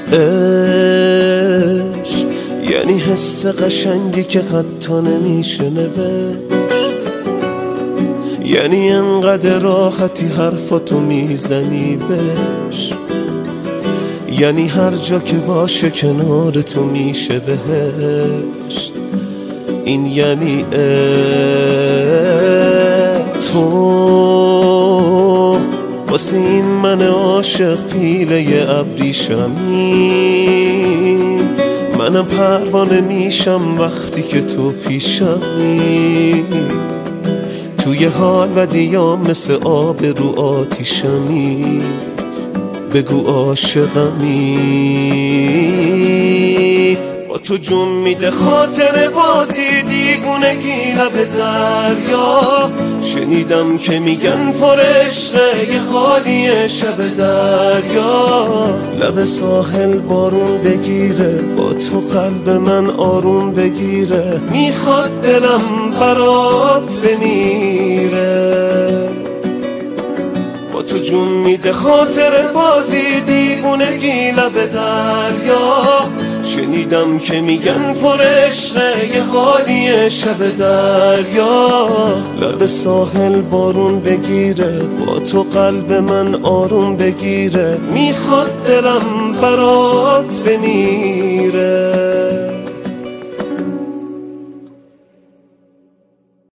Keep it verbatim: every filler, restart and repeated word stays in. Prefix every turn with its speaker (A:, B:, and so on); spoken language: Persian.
A: عشق یعنی حس قشنگی که حتی نمیشه نوشت، یعنی انقدر راحتی حرفاتو میزنی بهش، یعنی هر جا که باشه کنار تو میشه بهشت. این یعنی تو واسه این من عاشق پیله ابریشمی، منم پروانه میشم وقتی که تو پیشمی، توی حال و دیام مثل آب رو آتیشمی، بگو عاشقمی. با تو جون میده خاطر بازی دیوونگی لب دریا، شنیدم که میگن پر عشقه یه خالی شب دریا، لب ساحل بارون بگیره با تو قلب من آروم بگیره، میخواد دلم برات بمیره. با تو جون میده خاطر بازی دیوونگی لب دریا، شنیدم که میگن پر عشقه یه خالی شب دریا، لب ساحل بارون بگیره با تو قلب من آروم بگیره، میخواد دلم برات بمیره.